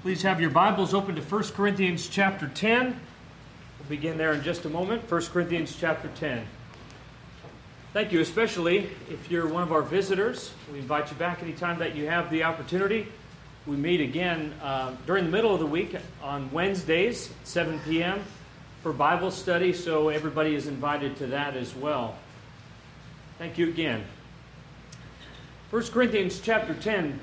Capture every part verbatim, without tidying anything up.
Please have your Bibles open to First Corinthians chapter ten. We'll begin there in just a moment. First Corinthians chapter ten. Thank you, especially if you're one of our visitors. We invite you back anytime that you have the opportunity. We meet again uh, during the middle of the week on Wednesdays at seven p.m. for Bible study, so everybody is invited to that as well. Thank you again. First Corinthians chapter ten.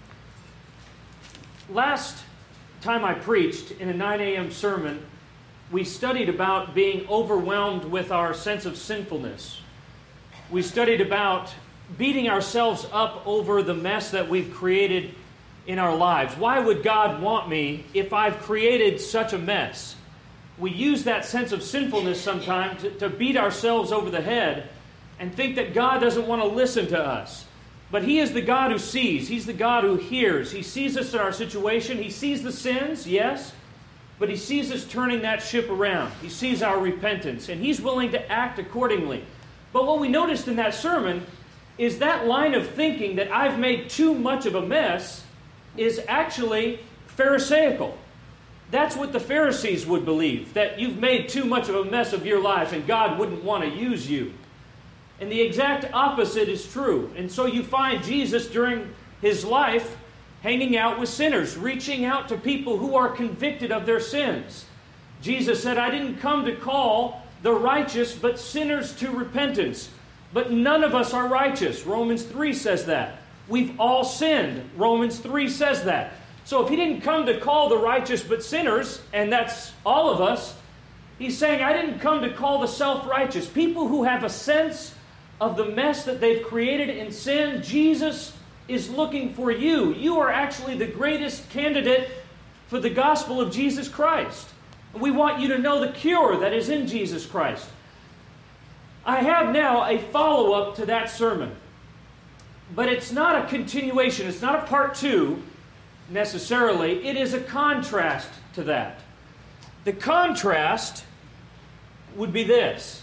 Last time I preached in a nine a.m. sermon, we studied about being overwhelmed with our sense of sinfulness. We studied about beating ourselves up over the mess that we've created in our lives. Why would God want me if I've created such a mess? We use that sense of sinfulness sometimes to, to beat ourselves over the head and think that God doesn't want to listen to us. But He is the God who sees. He's the God who hears. He sees us in our situation. He sees the sins, yes, but He sees us turning that ship around. He sees our repentance, and He's willing to act accordingly. But what we noticed in that sermon is that line of thinking that I've made too much of a mess is actually Pharisaical. That's what the Pharisees would believe, that you've made too much of a mess of your life and God wouldn't want to use you. And the exact opposite is true. And so you find Jesus during His life hanging out with sinners, reaching out to people who are convicted of their sins. Jesus said, I didn't come to call the righteous, but sinners to repentance. But none of us are righteous. Romans three says that. We've all sinned. Romans three says that. So if He didn't come to call the righteous, but sinners, and that's all of us, He's saying, I didn't come to call the self-righteous. People who have a sense of the mess that they've created in sin. Jesus is looking for you. You are actually the greatest candidate for the gospel of Jesus Christ. We want you to know the cure that is in Jesus Christ. I have now a follow-up to that sermon. But it's not a continuation. It's not a part two, necessarily. It is a contrast to that. The contrast would be this.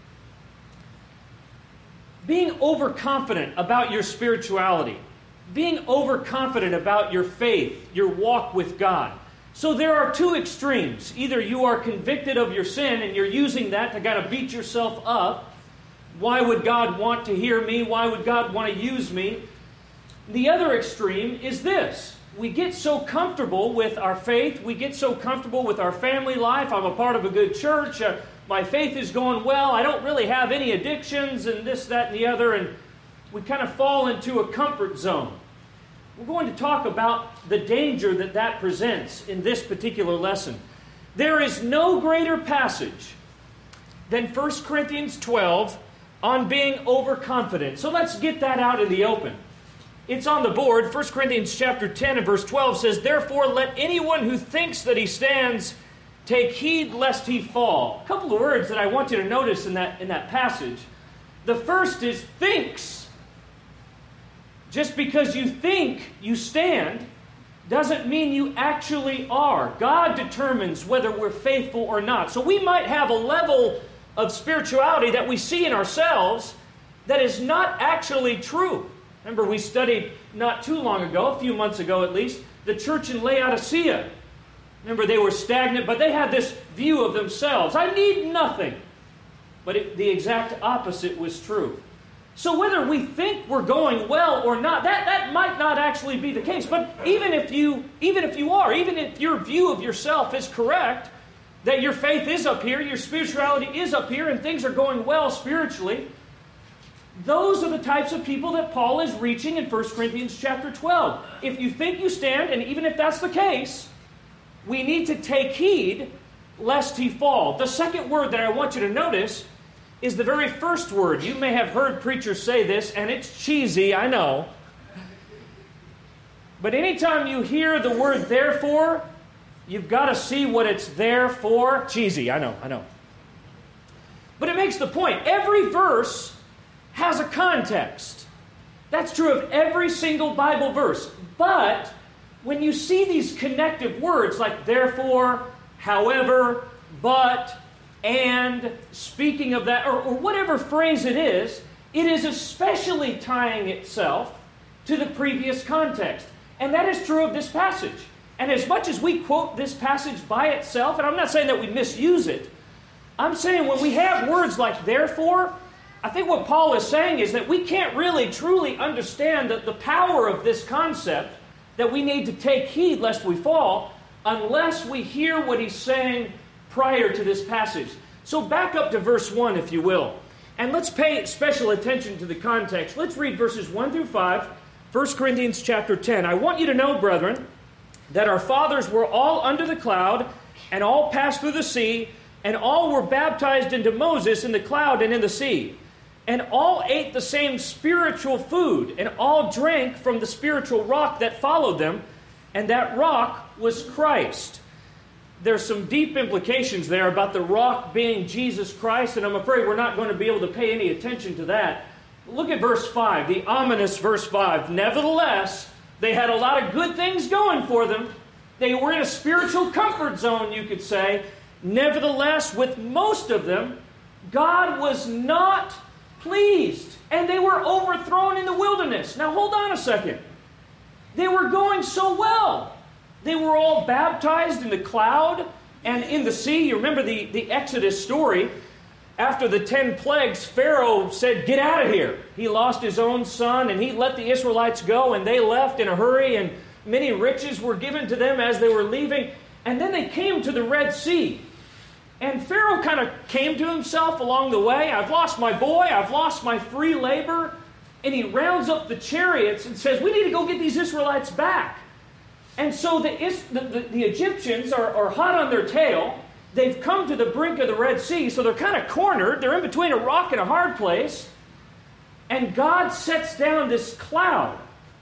Being overconfident about your spirituality. Being overconfident about your faith, your walk with God. So there are two extremes. Either you are convicted of your sin and you're using that to kind of beat yourself up. Why would God want to hear me? Why would God want to use me? The other extreme is this. We get so comfortable with our faith. We get so comfortable with our family life. I'm a part of a good church. Uh, my faith is going well. I don't really have any addictions and this, that, and the other. And we kind of fall into a comfort zone. We're going to talk about the danger that that presents in this particular lesson. There is no greater passage than First Corinthians twelve on being overconfident. So let's get that out in the open. It's on the board. First Corinthians chapter ten and verse twelve says, Therefore let anyone who thinks that he stands take heed lest he fall. A couple of words that I want you to notice in that, in that passage. The first is thinks. Just because you think you stand doesn't mean you actually are. God determines whether we're faithful or not. So we might have a level of spirituality that we see in ourselves that is not actually true. Remember, we studied not too long ago, a few months ago at least, the church in Laodicea. Remember, they were stagnant, but they had this view of themselves. I need nothing. But it, the exact opposite was true. So whether we think we're going well or not, that, that might not actually be the case. But even if you, even if you are, even if your view of yourself is correct, that your faith is up here, your spirituality is up here, and things are going well spiritually, those are the types of people that Paul is reaching in First Corinthians chapter twelve. If you think you stand, and even if that's the case, we need to take heed lest he fall. The second word that I want you to notice is the very first word. You may have heard preachers say this, and it's cheesy, I know. But anytime you hear the word therefore, you've got to see what it's there for. Cheesy, I know, I know. But it makes the point. Every verse has a context. That's true of every single Bible verse. But when you see these connective words like therefore, however, but, and, speaking of that, or, or whatever phrase it is, it is especially tying itself to the previous context. And that is true of this passage. And as much as we quote this passage by itself, and I'm not saying that we misuse it, I'm saying when we have words like therefore, I think what Paul is saying is that we can't really truly understand the, the power of this concept, that we need to take heed lest we fall, unless we hear what he's saying prior to this passage. So back up to verse one, if you will. And let's pay special attention to the context. Let's read verses one through five, First Corinthians chapter ten. I want you to know, brethren, that our fathers were all under the cloud, and all passed through the sea, and all were baptized into Moses in the cloud and in the sea. And all ate the same spiritual food, and all drank from the spiritual rock that followed them, and that rock was Christ. There's some deep implications there about the rock being Jesus Christ, and I'm afraid we're not going to be able to pay any attention to that. Look at verse five, the ominous verse five. Nevertheless, they had a lot of good things going for them. They were in a spiritual comfort zone, you could say. Nevertheless, with most of them, God was not pleased, and they were overthrown in the wilderness. Now hold on a second. They were going so well. They were all baptized in the cloud and in the sea. You remember the, the Exodus story. After the ten plagues, Pharaoh said, get out of here. He lost his own son, and he let the Israelites go, and they left in a hurry, and many riches were given to them as they were leaving. And then they came to the Red Sea. And Pharaoh kind of came to himself along the way. I've lost my boy. I've lost my free labor. And he rounds up the chariots and says, we need to go get these Israelites back. And so the, the, the, the Egyptians are, are hot on their tail. They've come to the brink of the Red Sea, so they're kind of cornered. They're in between a rock and a hard place. And God sets down this cloud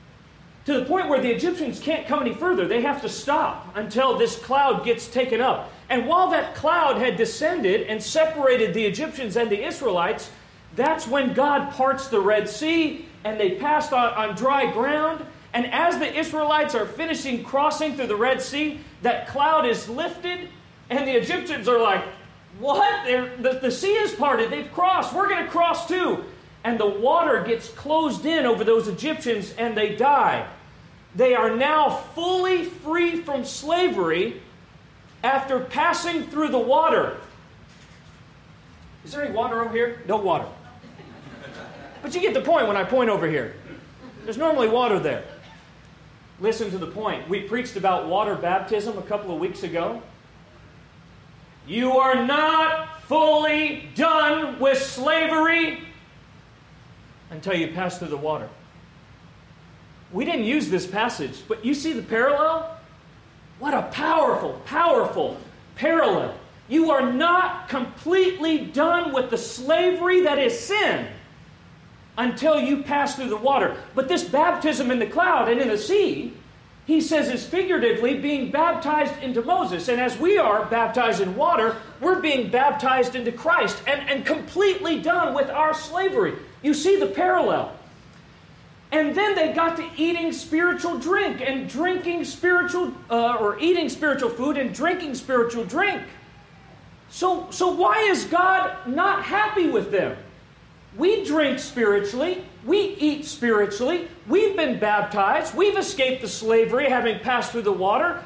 to the point where the Egyptians can't come any further. They have to stop until this cloud gets taken up. And while that cloud had descended and separated the Egyptians and the Israelites, that's when God parts the Red Sea, and they passed on, on dry ground. And as the Israelites are finishing crossing through the Red Sea, that cloud is lifted, and the Egyptians are like, what? The, the sea is parted. They've crossed. We're going to cross too. And the water gets closed in over those Egyptians, and they die. They are now fully free from slavery after passing through the water. Is there any water over here? No water. But you get the point when I point over here. There's normally water there. Listen to the point. We preached about water baptism a couple of weeks ago. You are not fully done with slavery until you pass through the water. We didn't use this passage, but you see the parallel? What a powerful, powerful parallel. You are not completely done with the slavery that is sin until you pass through the water. But this baptism in the cloud and in the sea, he says, is figuratively being baptized into Moses. And as we are baptized in water, we're being baptized into Christ and, and completely done with our slavery. You see the parallel. And then they got to eating spiritual drink and drinking spiritual, uh, or eating spiritual food and drinking spiritual drink. So, so why is God not happy with them? We drink spiritually. We eat spiritually. We've been baptized. We've escaped the slavery, having passed through the water.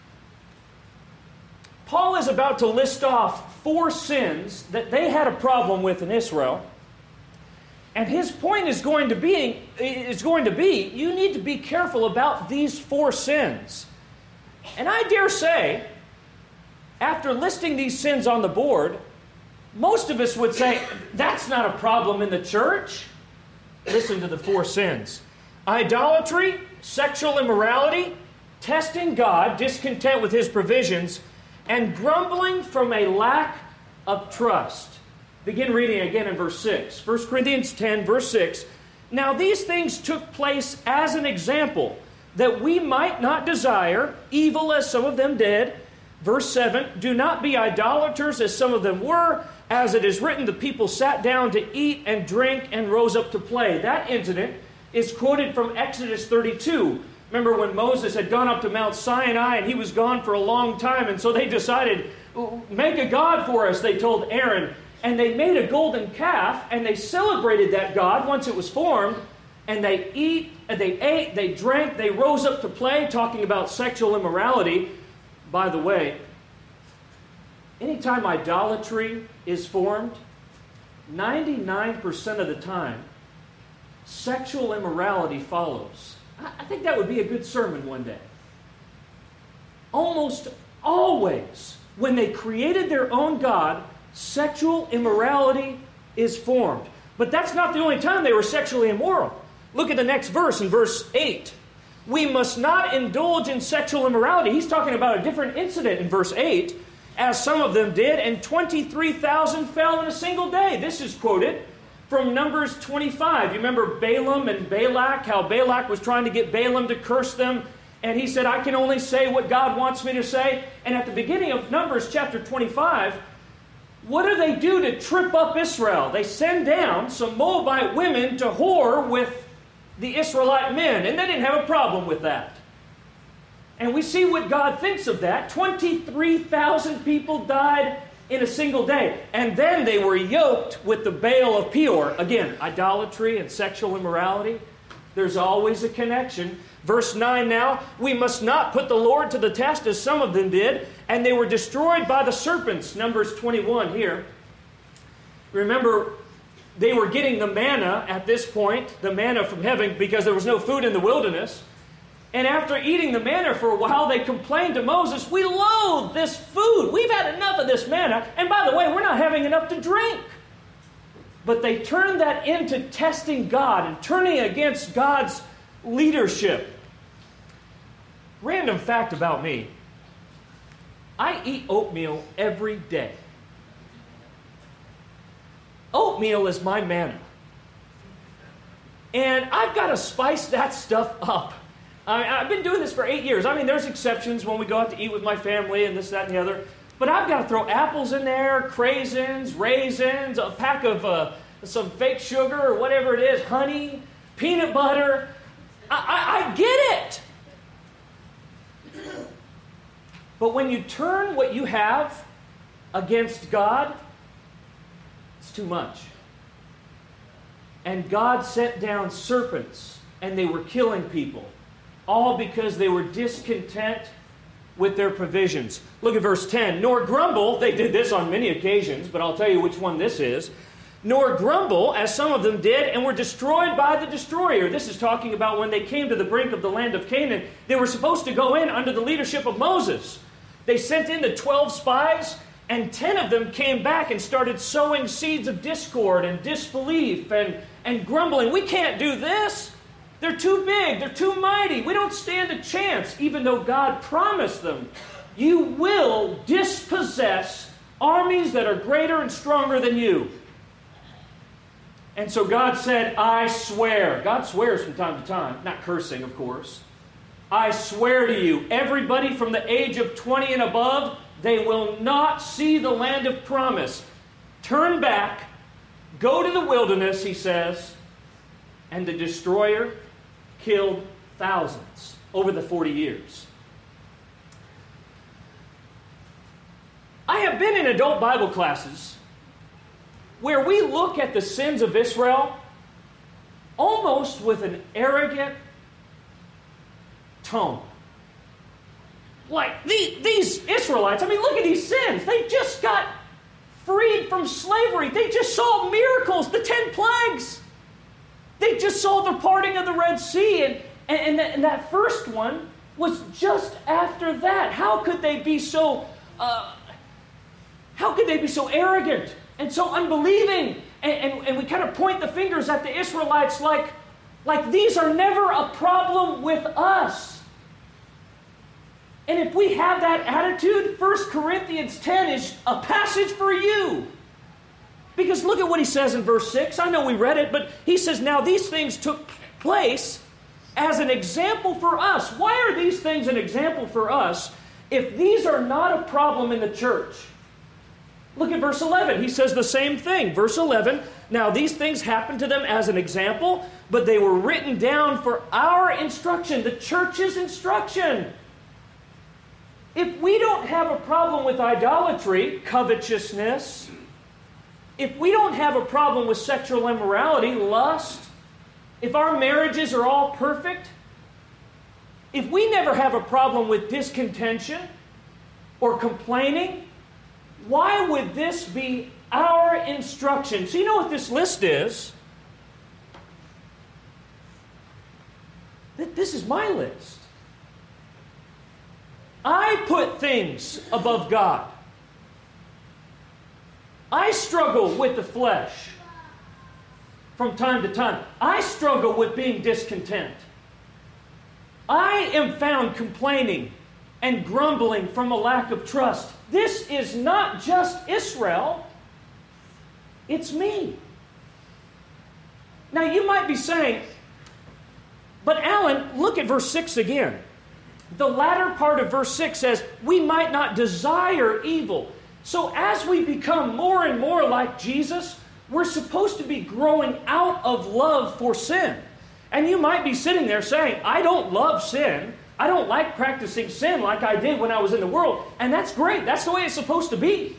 Paul is about to list off four sins that they had a problem with in Israel. And his point is going to be, is going to be, you need to be careful about these four sins. And I dare say, after listing these sins on the board, most of us would say, that's not a problem in the church. Listen to the four sins. Idolatry, sexual immorality, testing God, discontent with His provisions, and grumbling from a lack of trust. Begin reading again in verse six. First Corinthians ten, verse six. Now these things took place as an example, that we might not desire evil as some of them did. Verse seven. Do not be idolaters as some of them were. As it is written, the people sat down to eat and drink and rose up to play. That incident is quoted from Exodus thirty-two. Remember when Moses had gone up to Mount Sinai and he was gone for a long time, and so they decided, make a god for us, they told Aaron. And they made a golden calf, and they celebrated that god once it was formed. and they eat, and they ate, they drank, they rose up to play, talking about sexual immorality. By the way, anytime idolatry is formed, ninety-nine percent of the time, sexual immorality follows. I think that would be a good sermon one day. Almost always, when they created their own God, sexual immorality is formed. But that's not the only time they were sexually immoral. Look at the next verse in verse eight. We must not indulge in sexual immorality. He's talking about a different incident in verse eight, as some of them did, and twenty-three thousand fell in a single day. This is quoted from Numbers twenty-five. You remember Balaam and Balak, how Balak was trying to get Balaam to curse them, and he said, I can only say what God wants me to say. And at the beginning of Numbers chapter twenty-five, what do they do to trip up Israel? They send down some Moabite women to whore with the Israelite men, and they didn't have a problem with that. And we see what God thinks of that. twenty-three thousand people died in a single day. And then they were yoked with the Baal of Peor. Again, idolatry and sexual immorality. There's always a connection. Verse nine now, we must not put the Lord to the test as some of them did, and they were destroyed by the serpents. Numbers twenty-one here. Remember, they were getting the manna at this point, the manna from heaven, because there was no food in the wilderness. And after eating the manna for a while, they complained to Moses, we loathe this food. We've had enough of this manna. And by the way, we're not having enough to drink. But they turned that into testing God and turning against God's leadership. Random fact about me. I eat oatmeal every day. Oatmeal is my manna. And I've got to spice that stuff up. I, I've been doing this for eight years. I mean, there's exceptions when we go out to eat with my family and this, that, and the other. But I've got to throw apples in there, craisins, raisins, a pack of uh, some fake sugar or whatever it is, honey, peanut butter. I, I, I get it. But when you turn what you have against God, it's too much. And God sent down serpents, and they were killing people. All because they were discontent with their provisions. Look at verse ten. Nor grumble, they did this on many occasions, but I'll tell you which one this is. Nor grumble, as some of them did, and were destroyed by the destroyer. This is talking about when they came to the brink of the land of Canaan. They were supposed to go in under the leadership of Moses. They sent in the twelve spies, and ten of them came back and started sowing seeds of discord and disbelief and, and grumbling. We can't do this. They're too big. They're too mighty. We don't stand a chance, even though God promised them. You will dispossess armies that are greater and stronger than you. And so God said, I swear. God swears from time to time. Not cursing, of course. I swear to you, everybody from the age of twenty and above, they will not see the land of promise. Turn back. Go to the wilderness, he says. And the destroyer killed thousands over the forty years. I have been in adult Bible classes where we look at the sins of Israel almost with an arrogant tone. Like, these, these Israelites, I mean, look at these sins. They just got freed from slavery. They just saw miracles, the ten plagues. They just saw the parting of the Red Sea, and, and, and, that, and that first one was just after that. How could they be so, uh, how could they be so arrogant and so unbelieving? And, and, and we kind of point the fingers at the Israelites like, like these are never a problem with us. And if we have that attitude, First Corinthians ten is a passage for you. Because look at what he says in verse six. I know we read it, but he says, now these things took place as an example for us. Why are these things an example for us if these are not a problem in the church? Look at verse eleven. He says the same thing. Verse eleven, now these things happened to them as an example, but they were written down for our instruction, the church's instruction. If we don't have a problem with idolatry, covetousness, if we don't have a problem with sexual immorality, lust, if our marriages are all perfect, if we never have a problem with discontention or complaining, why would this be our instruction? So you know what this list is? This is my list. I put things above God. I struggle with the flesh from time to time. I struggle with being discontent. I am found complaining and grumbling from a lack of trust. This is not just Israel. It's me. Now you might be saying, but Alan, look at verse six again. The latter part of verse six says, we might not desire evil. So as we become more and more like Jesus, we're supposed to be growing out of love for sin. And you might be sitting there saying, I don't love sin. I don't like practicing sin like I did when I was in the world. And that's great. That's the way it's supposed to be.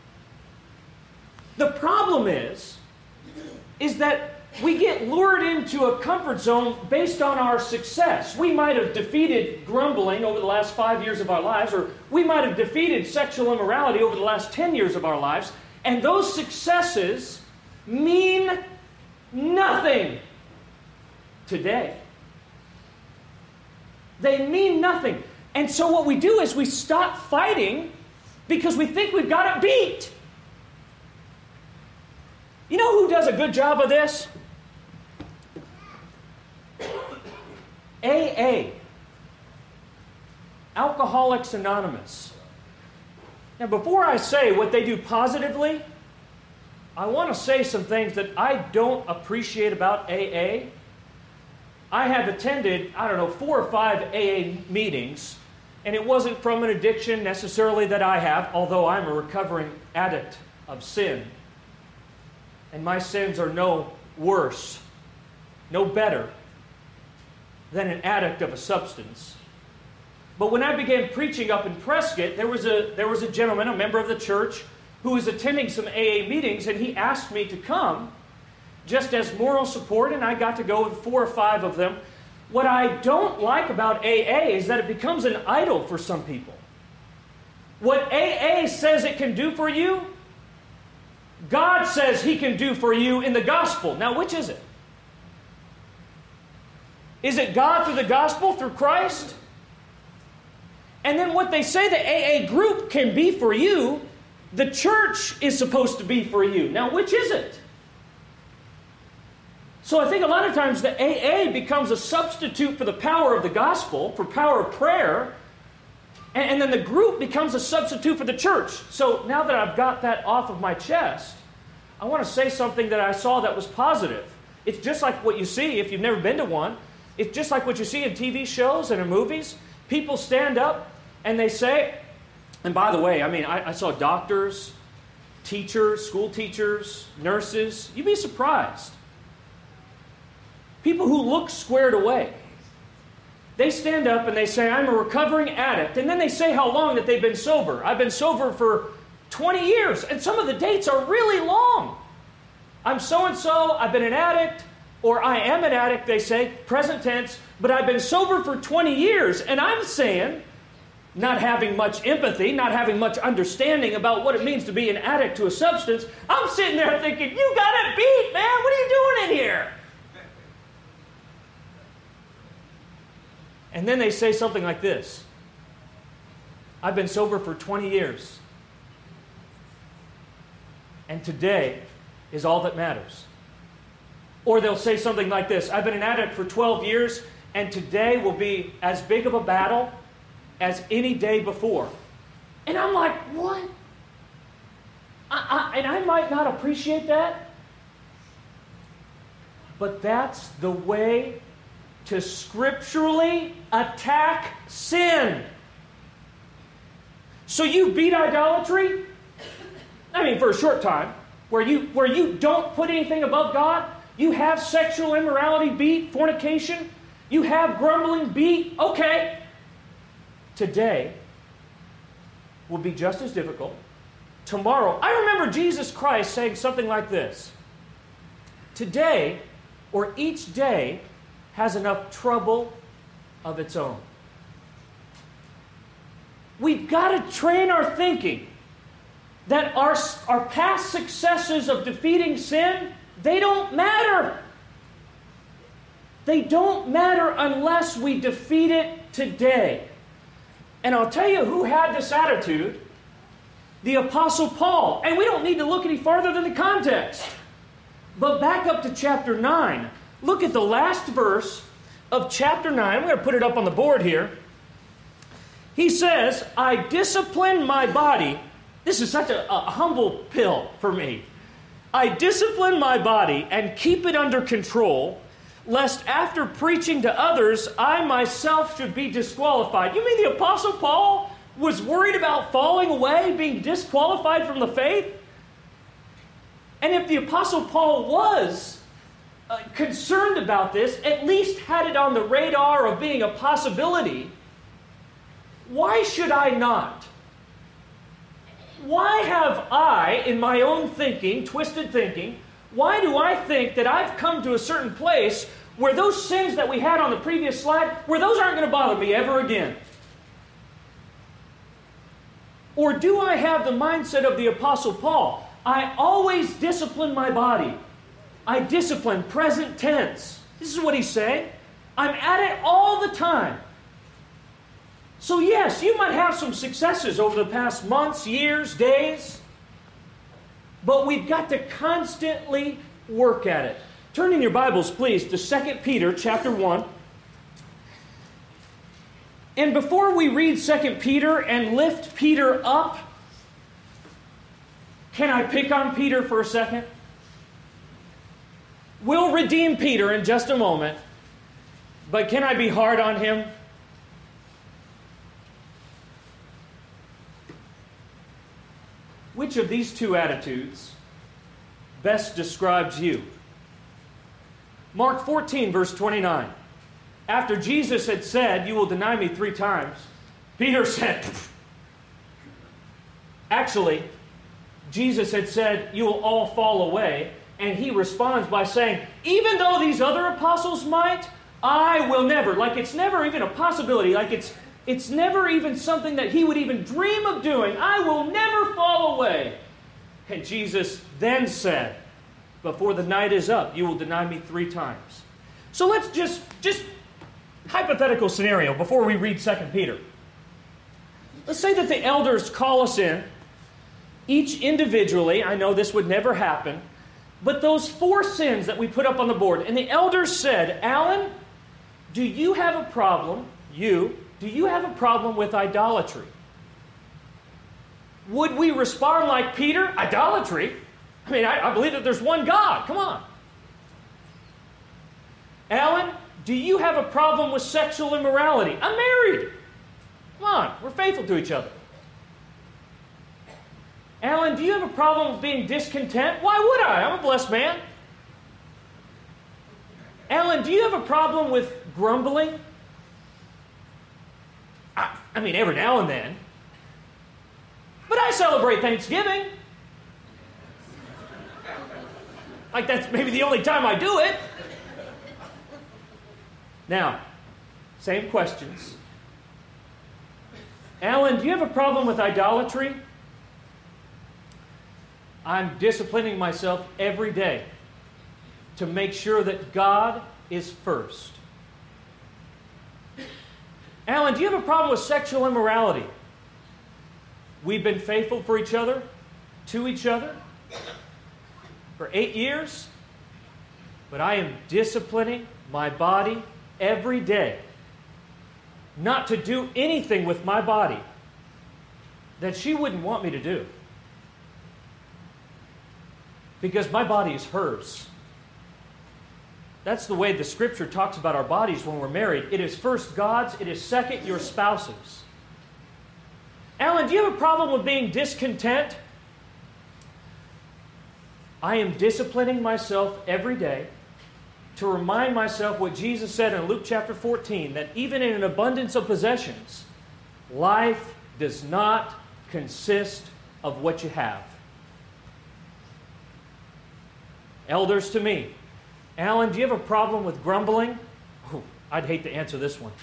The problem is, is that we get lured into a comfort zone based on our success. We might have defeated grumbling over the last five years of our lives, or we might have defeated sexual immorality over the last ten years of our lives, and those successes mean nothing today. They mean nothing. And so what we do is we stop fighting because we think we've got it beat. You know who does a good job of this? A A. Alcoholics Anonymous. Now, before I say what they do positively, I want to say some things that I don't appreciate about A A. I have attended, I don't know, four or five A A meetings, and it wasn't from an addiction necessarily that I have, although I'm a recovering addict of sin. And my sins are no worse, no better than an addict of a substance. But when I began preaching up in Prescott, there was a there was a gentleman, a member of the church, who was attending some A A meetings, and he asked me to come just as moral support, and I got to go with four or five of them. What I don't like about A A is that it becomes an idol for some people. What A A says it can do for you, God says He can do for you in the gospel. Now, which is it? Is it God through the gospel, through Christ? And then what they say the A A group can be for you, the church is supposed to be for you. Now, which is it? So I think a lot of times the A A becomes a substitute for the power of the gospel, for power of prayer, and, and then the group becomes a substitute for the church. So now that I've got that off of my chest, I want to say something that I saw that was positive. It's just like what you see if you've never been to one. It's just like what you see in T V shows and in movies. People stand up and they say, and by the way, I mean, I, I saw doctors, teachers, school teachers, nurses. You'd be surprised. People who look squared away. They stand up and they say, I'm a recovering addict. And then they say how long that they've been sober. I've been sober for twenty years. And some of the dates are really long. I'm so-and-so, I've been an addict, or I am an addict, they say, present tense, but I've been sober for twenty years. And I'm saying, not having much empathy, not having much understanding about what it means to be an addict to a substance, I'm sitting there thinking, you got it beat, man. What are you doing in here? And then they say something like this. I've been sober for twenty years. And today is all that matters. Or they'll say something like this. I've been an addict for twelve years, and today will be as big of a battle as any day before. And I'm like, what? I, I, and I might not appreciate that, but that's the way to scripturally attack sin. So you beat idolatry? I mean, for a short time, where you where you don't put anything above God. You have sexual immorality beat, fornication. You have grumbling beat. Okay. Today will be just as difficult. Tomorrow, I remember Jesus Christ saying something like this. Today or each day has enough trouble of its own. We've got to train our thinking that our, our past successes of defeating sin, they don't matter. They don't matter unless we defeat it today. And I'll tell you who had this attitude. The Apostle Paul. And we don't need to look any farther than the context. But back up to chapter nine. Look at the last verse of chapter nine. I'm going to put it up on the board here. He says, I discipline my body. This is such a, a humble pill for me. I discipline my body and keep it under control, lest after preaching to others, I myself should be disqualified. You mean the Apostle Paul was worried about falling away, being disqualified from the faith? And if the Apostle Paul was uh, concerned about this, at least had it on the radar of being a possibility, why should I not? Why have I, in my own thinking, twisted thinking, why do I think that I've come to a certain place where those sins that we had on the previous slide, where those aren't going to bother me ever again? Or do I have the mindset of the Apostle Paul? I always discipline my body. I discipline, present tense. This is what he's saying. I'm at it all the time. So yes, you might have some successes over the past months, years, days, but we've got to constantly work at it. Turn in your Bibles, please, to Second Peter chapter one. And before we read Second Peter and lift Peter up, can I pick on Peter for a second? We'll redeem Peter in just a moment, but can I be hard on him? Which of these two attitudes best describes you? Mark fourteen, verse twenty-nine. After Jesus had said, you will deny me three times, Peter said, actually, Jesus had said, you will all fall away. And he responds by saying, even though these other apostles might, I will never. Like it's never even a possibility. Like it's It's never even something that he would even dream of doing. I will never fall away. And Jesus then said, before the night is up, you will deny me three times. So let's just, just hypothetical scenario before we read Second Peter. Let's say that the elders call us in, each individually. I know this would never happen. But those four sins that we put up on the board, and the elders said, Alan, do you have a problem, you, Do you have a problem with idolatry? Would we respond like Peter? Idolatry? I mean, I, I believe that there's one God. Come on. Alan, do you have a problem with sexual immorality? I'm married. Come on, we're faithful to each other. Alan, do you have a problem with being discontent? Why would I? I'm a blessed man. Alan, do you have a problem with grumbling? I, I mean, every now and then. But I celebrate Thanksgiving. Like that's maybe the only time I do it. Now, same questions. Alan, do you have a problem with idolatry? I'm disciplining myself every day to make sure that God is first. Alan, do you have a problem with sexual immorality? We've been faithful for each other, to each other, for eight years, but I am disciplining my body every day not to do anything with my body that she wouldn't want me to do. Because my body is hers. That's the way the Scripture talks about our bodies when we're married. It is first God's, it is second your spouse's. Alan, do you have a problem with being discontent? I am disciplining myself every day to remind myself what Jesus said in Luke chapter fourteen, that even in an abundance of possessions, life does not consist of what you have. Elders to me, Alan, do you have a problem with grumbling? Oh, I'd hate to answer this one.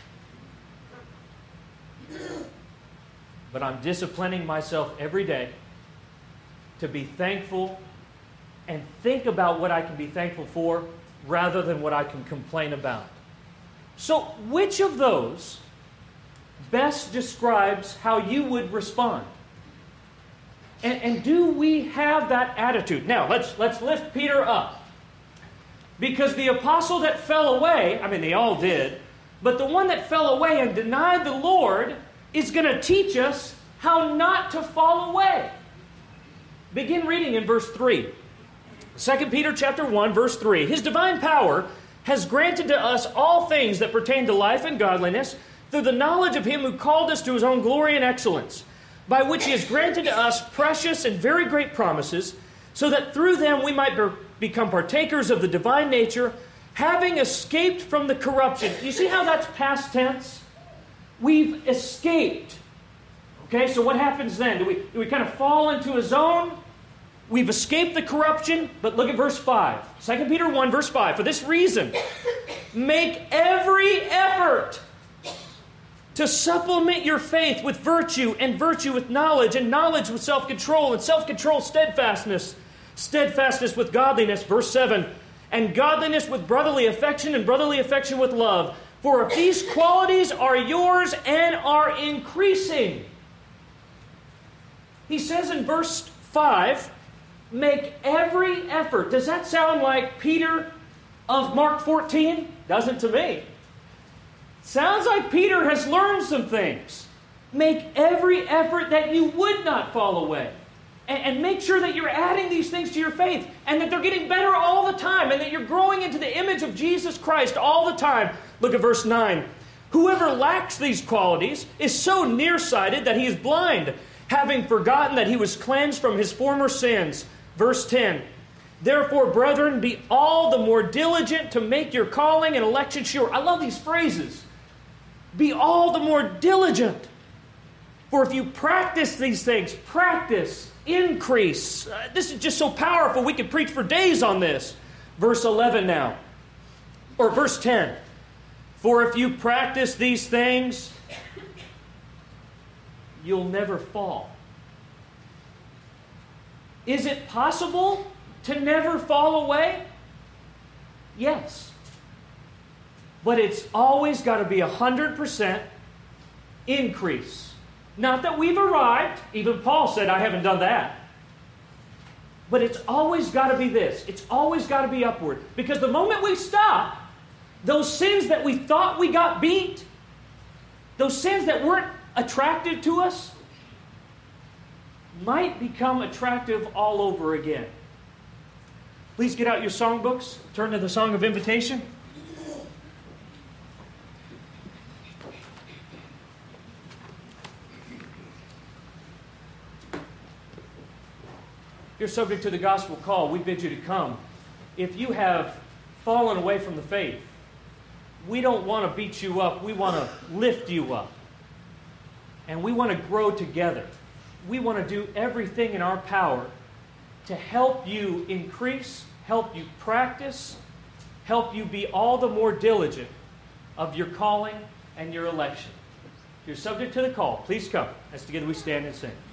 But I'm disciplining myself every day to be thankful and think about what I can be thankful for rather than what I can complain about. So, which of those best describes how you would respond? And, and do we have that attitude? Now, let's, let's lift Peter up. Because the apostle that fell away, I mean, they all did, but the one that fell away and denied the Lord is going to teach us how not to fall away. Begin reading in verse three. Second Peter chapter one, verse three. His divine power has granted to us all things that pertain to life and godliness through the knowledge of Him who called us to His own glory and excellence, by which He has granted to us precious and very great promises, so that through them we might be- become partakers of the divine nature, having escaped from the corruption. You see how that's past tense? We've escaped. Okay, so what happens then? Do we, do we kind of fall into a zone? We've escaped the corruption, but look at verse five. Second Peter one, verse five. For this reason, make every effort to supplement your faith with virtue, and virtue with knowledge, and knowledge with self-control, and self-control steadfastness, steadfastness with godliness. Verse seven, and godliness with brotherly affection, and brotherly affection with love. For if these qualities are yours and are increasing. He says in verse five, make every effort. Does that sound like Peter of Mark fourteen? Doesn't to me. Sounds like Peter has learned some things. Make every effort that you would not fall away. And, and make sure that you're adding these things to your faith, and that they're getting better all the time, and that you're growing into the image of Jesus Christ all the time. Look at verse nine. Whoever lacks these qualities is so nearsighted that he is blind, having forgotten that he was cleansed from his former sins. Verse ten. Therefore, brethren, be all the more diligent to make your calling and election sure. I love these phrases. Be all the more diligent. For if you practice these things, practice, increase. Uh, this is just so powerful. We could preach for days on this. Verse eleven now. Or verse ten. For if you practice these things, you'll never fall. Is it possible to never fall away? Yes. But it's always got to be a one hundred percent increase. Not that we've arrived. Even Paul said, I haven't done that. But it's always got to be this. It's always got to be upward. Because the moment we stop, those sins that we thought we got beat, those sins that weren't attractive to us, might become attractive all over again. Please get out your songbooks. Turn to the Song of Invitation. If you're subject to the gospel call, we bid you to come. If you have fallen away from the faith, we don't want to beat you up. We want to lift you up. And we want to grow together. We want to do everything in our power to help you increase, help you practice, help you be all the more diligent of your calling and your election. If you're subject to the call, please come as together we stand and sing.